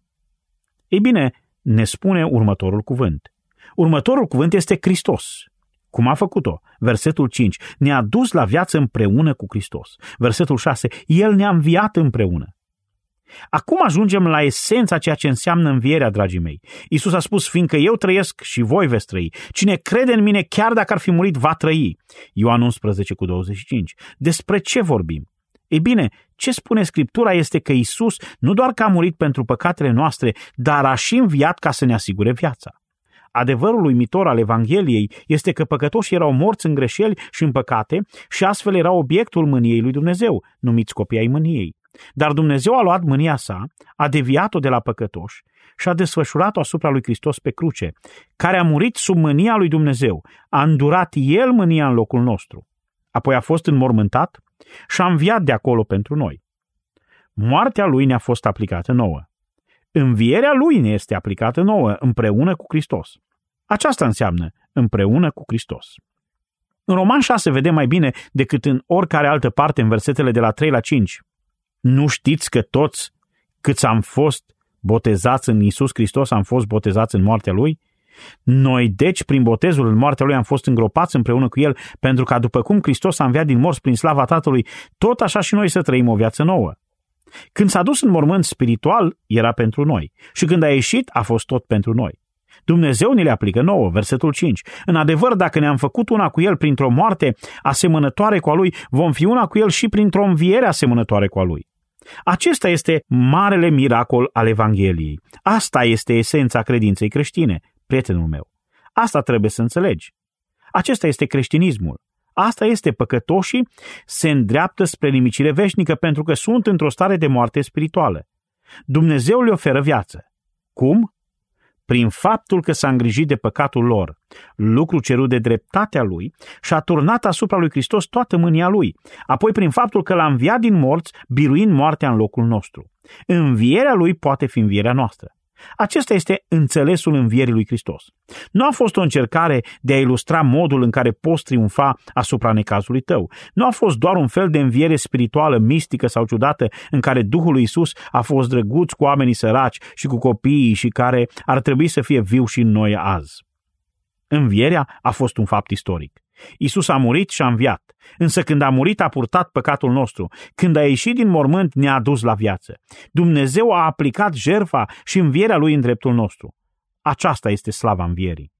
Ei bine, ne spune următorul cuvânt. Următorul cuvânt este Hristos. Cum a făcut-o? Versetul 5. Ne-a dus la viață împreună cu Hristos. Versetul 6. El ne-a înviat împreună. Acum ajungem la esența ceea ce înseamnă învierea, dragii mei. Iisus a spus, fiindcă eu trăiesc și voi veți trăi. Cine crede în mine, chiar dacă ar fi murit, va trăi. Ioan 11:25. Despre ce vorbim? Ei bine, ce spune Scriptura este că Iisus nu doar că a murit pentru păcatele noastre, dar a și înviat ca să ne asigure viața. Adevărul uimitor al Evangheliei este că păcătoșii erau morți în greșeli și în păcate și astfel erau obiectul mâniei lui Dumnezeu, numiți copii ai mâniei. Dar Dumnezeu a luat mânia sa, a deviat-o de la păcătoși și a desfășurat-o asupra lui Hristos pe cruce, care a murit sub mânia lui Dumnezeu, a îndurat El mânia în locul nostru. Apoi a fost înmormântat și a înviat de acolo pentru noi. Moartea lui ne-a fost aplicată nouă. Învierea lui ne este aplicată nouă împreună cu Hristos. Aceasta înseamnă împreună cu Hristos. În Roman 6 vedem mai bine decât în oricare altă parte în versetele de la 3 la 5. Nu știți că toți câți am fost botezați în Iisus Hristos am fost botezați în moartea Lui? Noi, deci, prin botezul în moartea Lui am fost îngropați împreună cu El, pentru ca după cum Hristos a înviat din morți prin slava Tatălui, tot așa și noi să trăim o viață nouă. Când s-a dus în mormânt spiritual, era pentru noi. Și când a ieșit, a fost tot pentru noi. Dumnezeu ne le aplică nouă, versetul 5. În adevăr, dacă ne-am făcut una cu El printr-o moarte asemănătoare cu a Lui, vom fi una cu El și printr-o înviere asemănătoare cu a Lui. Acesta este marele miracol al Evangheliei. Asta este esența credinței creștine, prietenul meu. Asta trebuie să înțelegi. Acesta este creștinismul. Asta este, păcătoșii se îndreaptă spre nimicire veșnică pentru că sunt într-o stare de moarte spirituală. Dumnezeu le oferă viață. Cum? Prin faptul că s-a îngrijit de păcatul lor, lucru cerut de dreptatea Lui și a turnat asupra lui Hristos toată mânia Lui, apoi prin faptul că l-a înviat din morți, biruind moartea în locul nostru. Învierea Lui poate fi învierea noastră. Acesta este înțelesul învierii lui Hristos. Nu a fost o încercare de a ilustra modul în care poți triumfa asupra necazului tău. Nu a fost doar un fel de înviere spirituală, mistică sau ciudată în care Duhul lui Iisus a fost drăguț cu oamenii săraci și cu copiii și care ar trebui să fie viu și în noi azi. Învierea a fost un fapt istoric. Iisus a murit și a înviat, însă când a murit a purtat păcatul nostru, când a ieșit din mormânt ne-a adus la viață. Dumnezeu a aplicat jertfa și învierea Lui în dreptul nostru. Aceasta este slava învierii.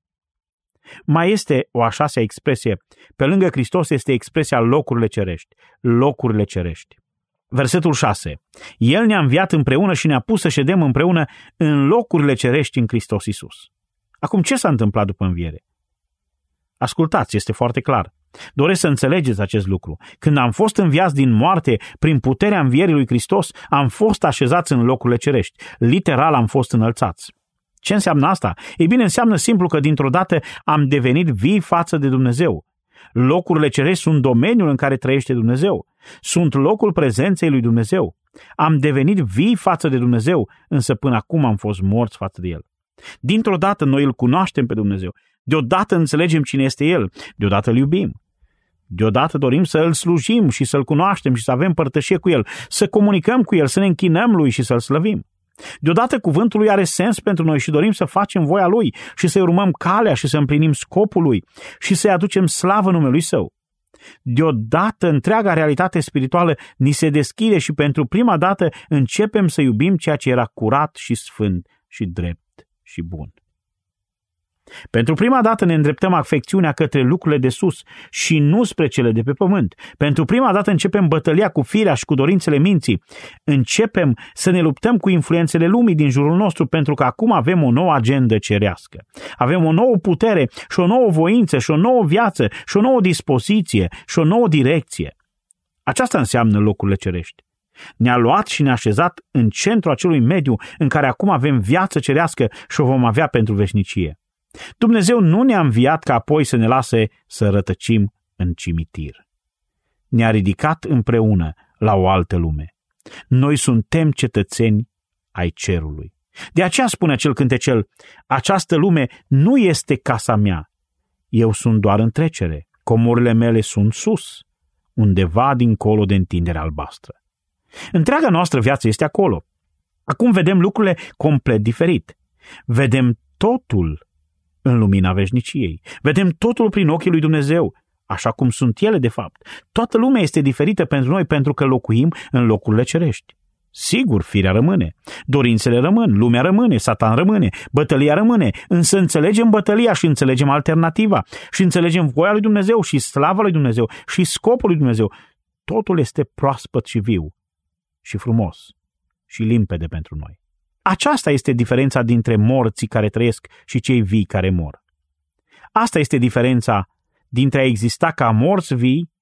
Mai este o a șasea expresie, pe lângă Hristos este expresia locurile cerești. Locurile cerești. Versetul 6. El ne-a înviat împreună și ne-a pus să ședem împreună în locurile cerești în Hristos Iisus. Acum, ce s-a întâmplat după înviere? Ascultați, este foarte clar. Doresc să înțelegeți acest lucru. Când am fost înviați din moarte prin puterea învierii lui Hristos, am fost așezați în locurile cerești. Literal am fost înălțați. Ce înseamnă asta? Ei bine, înseamnă simplu că dintr-o dată am devenit vii față de Dumnezeu. Locurile cerești sunt domeniul în care trăiește Dumnezeu. Sunt locul prezenței lui Dumnezeu. Am devenit vii față de Dumnezeu, însă până acum am fost morți față de El. Dintr-o dată noi îl cunoaștem pe Dumnezeu. Deodată înțelegem cine este El. Deodată îl iubim. Deodată dorim să îl slujim și să-l cunoaștem și să avem părtășie cu El, să comunicăm cu El, să ne închinăm lui și să-l slăvim. Deodată cuvântul lui are sens pentru noi și dorim să facem voia lui și să-i urmăm calea și să împlinim scopul lui și să-i aducem slavă numelui Său. Deodată întreaga realitate spirituală ni se deschide și pentru prima dată începem să iubim ceea ce era curat și sfânt și drept și bun. Pentru prima dată ne îndreptăm afecțiunea către lucrurile de sus și nu spre cele de pe pământ. Pentru prima dată începem bătălia cu firea și cu dorințele minții. Începem să ne luptăm cu influențele lumii din jurul nostru pentru că acum avem o nouă agendă cerească. Avem o nouă putere și o nouă voință și o nouă viață și o nouă dispoziție și o nouă direcție. Aceasta înseamnă locurile cerești. Ne-a luat și ne-a așezat în centrul acelui mediu în care acum avem viață cerească și o vom avea pentru veșnicie. Dumnezeu nu ne-a înviat ca apoi să ne lase să rătăcim în cimitir. Ne-a ridicat împreună la o altă lume. Noi suntem cetățeni ai cerului. De aceea spune acel cântecel, această lume nu este casa mea. Eu sunt doar în trecere. Comorile mele sunt sus, undeva dincolo de întinderea albastră. Întreaga noastră viață este acolo. Acum vedem lucrurile complet diferit. Vedem totul în lumina veșniciei. Vedem totul prin ochii lui Dumnezeu, așa cum sunt ele de fapt. Toată lumea este diferită pentru noi pentru că locuim în locurile cerești. Sigur, firea rămâne, dorințele rămân, lumea rămâne, Satan rămâne, bătălia rămâne, însă înțelegem bătălia și înțelegem alternativa și înțelegem voia lui Dumnezeu și slava lui Dumnezeu și scopul lui Dumnezeu. Totul este proaspăt și viu și frumos și limpede pentru noi. Aceasta este diferența dintre morții care trăiesc și cei vii care mor. Asta este diferența dintre a exista ca morți vii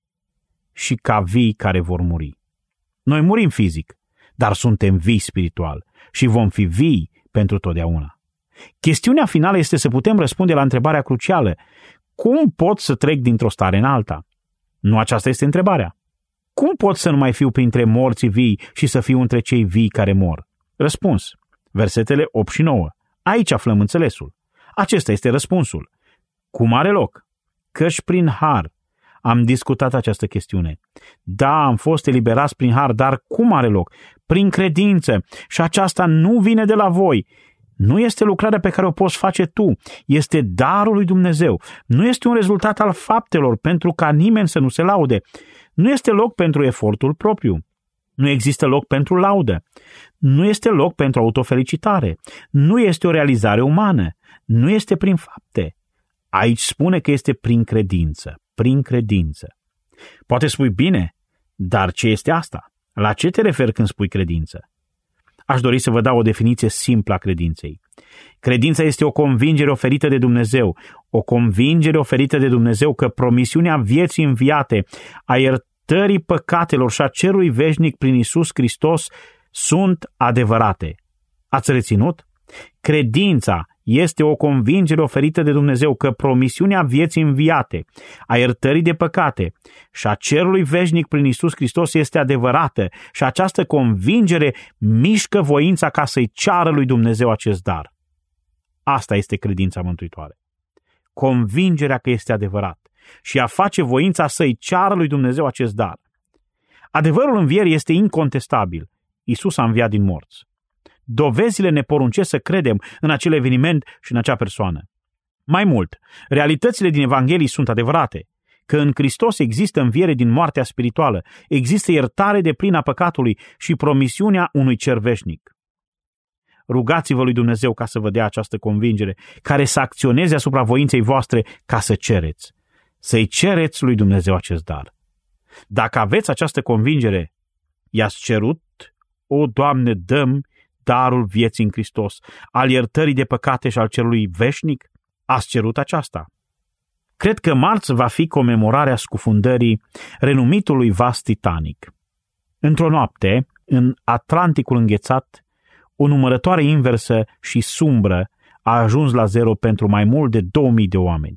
și ca vii care vor muri. Noi murim fizic, dar suntem vii spiritual și vom fi vii pentru totdeauna. Chestiunea finală este să putem răspunde la întrebarea crucială: cum pot să trec dintr-o stare în alta? Nu aceasta este întrebarea. Cum pot să nu mai fiu printre morții vii și să fiu între cei vii care mor? Răspuns. Versetele 8 și 9. Aici aflăm înțelesul. Acesta este răspunsul. Cum are loc? Căci prin har. Am discutat această chestiune. Da, am fost eliberați prin har, dar cum are loc? Prin credință. Și aceasta nu vine de la voi. Nu este lucrarea pe care o poți face tu. Este darul lui Dumnezeu. Nu este un rezultat al faptelor pentru ca nimeni să nu se laude. Nu este loc pentru efortul propriu. Nu există loc pentru laudă. Nu este loc pentru autofelicitare. Nu este o realizare umană. Nu este prin fapte. Aici spune că este prin credință. Prin credință. Poate spui bine, dar ce este asta? La ce te referi când spui credință? Aș dori să vă dau o definiție simplă a credinței. Credința este o convingere oferită de Dumnezeu. O convingere oferită de Dumnezeu că promisiunea vieții înviate, a iertării păcatelor și a cerului veșnic prin Iisus Hristos sunt adevărate. Ați reținut? Credința este o convingere oferită de Dumnezeu că promisiunea vieții înviate, a iertării de păcate și a cerului veșnic prin Iisus Hristos este adevărată și această convingere mișcă voința ca să-i ceară lui Dumnezeu acest dar. Asta este credința mântuitoare. Convingerea că este adevărat și a face voința să-i ceară lui Dumnezeu acest dar. Adevărul învierii este incontestabil. Iisus a înviat din morți. Dovezile ne poruncesc să credem în acel eveniment și în acea persoană. Mai mult, realitățile din Evanghelii sunt adevărate, că în Hristos există înviere din moartea spirituală, există iertare deplină a păcatului și promisiunea unui cer veșnic. Rugați-vă lui Dumnezeu ca să vă dea această convingere, care să acționeze asupra voinței voastre ca să cereți. Să-i cereți lui Dumnezeu acest dar. Dacă aveți această convingere, I-ați cerut, o, Doamne, dă-mi darul vieții în Hristos, al iertării de păcate și al cerului veșnic? Ați cerut aceasta. Cred că marți va fi comemorarea scufundării renumitului vas Titanic. Într-o noapte, în Atlanticul înghețat, o numărătoare inversă și sumbră a ajuns la zero pentru mai mult de 2000 de oameni.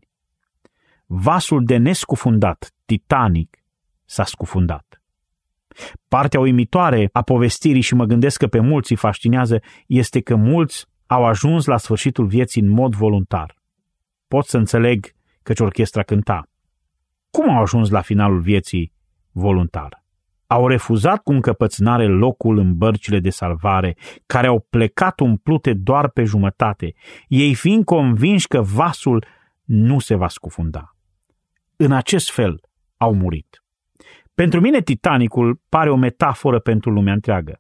Vasul de nescufundat, Titanic, s-a scufundat. Partea uimitoare a povestirii, și mă gândesc că pe mulți îi fascinează, este că mulți au ajuns la sfârșitul vieții în mod voluntar. Pot să înțeleg căci orchestra cânta. Cum au ajuns la finalul vieții voluntar? Au refuzat cu încăpățânare locul în bărcile de salvare, care au plecat umplute doar pe jumătate, ei fiind convinși că vasul nu se va scufunda. În acest fel au murit. Pentru mine Titanicul pare o metaforă pentru lumea întreagă.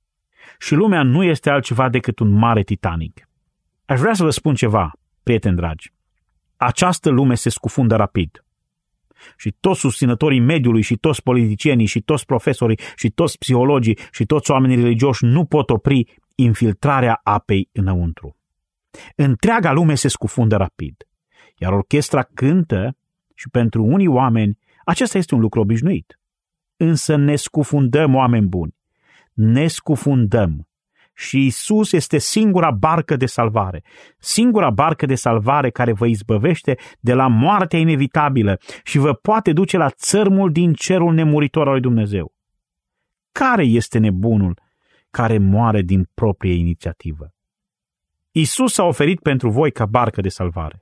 Și lumea nu este altceva decât un mare Titanic. Aș vrea să vă spun ceva, prieteni dragi. Această lume se scufundă rapid. Și toți susținătorii mediului și toți politicienii și toți profesorii și toți psihologii și toți oamenii religioși nu pot opri infiltrarea apei înăuntru. Întreaga lume se scufundă rapid. Iar orchestra cântă și pentru unii oameni acesta este un lucru obișnuit. Însă ne scufundăm, oameni buni. Ne scufundăm. Și Iisus este singura barcă de salvare. Singura barcă de salvare care vă izbăvește de la moartea inevitabilă și vă poate duce la țărmul din cerul nemuritor al lui Dumnezeu. Care este nebunul care moare din proprie inițiativă? Iisus s-a oferit pentru voi ca barcă de salvare.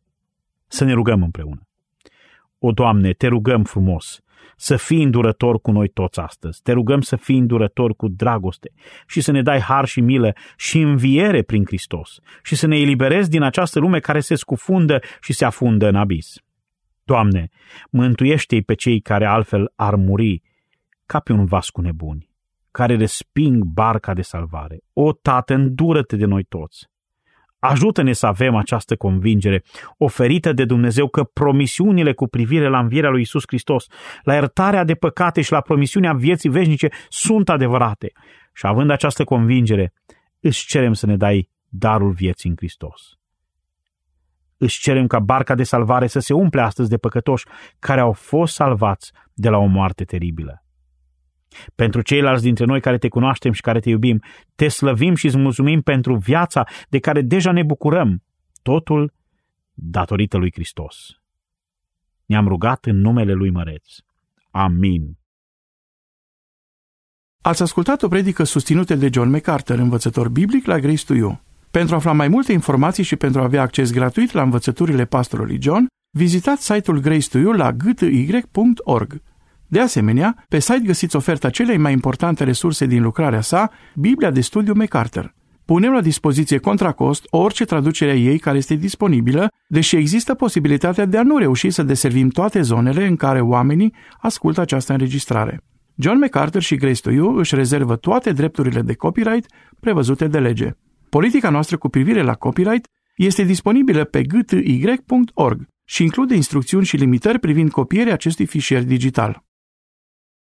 Să ne rugăm împreună. O, Doamne, te rugăm frumos să fii îndurător cu noi toți astăzi. Te rugăm să fii îndurător cu dragoste și să ne dai har și milă și înviere prin Hristos și să ne eliberezi din această lume care se scufundă și se afundă în abis. Doamne, mântuiește-i pe cei care altfel ar muri ca pe un vas cu nebuni, care resping barca de salvare. O, Tată, îndură-te de noi toți. Ajută-ne să avem această convingere oferită de Dumnezeu că promisiunile cu privire la învierea lui Iisus Hristos, la iertarea de păcate și la promisiunea vieții veșnice sunt adevărate. Și având această convingere, îți cerem să ne dai darul vieții în Hristos. Îți cerem ca barca de salvare să se umple astăzi de păcătoși care au fost salvați de la o moarte teribilă. Pentru ceilalți dintre noi care te cunoaștem și care te iubim, te slăvim și îți mulțumim pentru viața de care deja ne bucurăm, totul datorită lui Hristos. Ne-am rugat în numele lui Măreț. Amin. Ați ascultat o predică susținută de John MacArthur, învățător biblic la Grace to You. Pentru a afla mai multe informații și pentru a avea acces gratuit la învățăturile pastorului John, vizitați site-ul Grace to You la gty.org. De asemenea, pe site găsiți oferta celei mai importante resurse din lucrarea sa, Biblia de studiu MacArthur. Punem la dispoziție contra cost orice traducere a ei care este disponibilă, deși există posibilitatea de a nu reuși să deservim toate zonele în care oamenii ascultă această înregistrare. John MacArthur și Grace to You își rezervă toate drepturile de copyright prevăzute de lege. Politica noastră cu privire la copyright este disponibilă pe gty.org și include instrucțiuni și limitări privind copierea acestui fișier digital.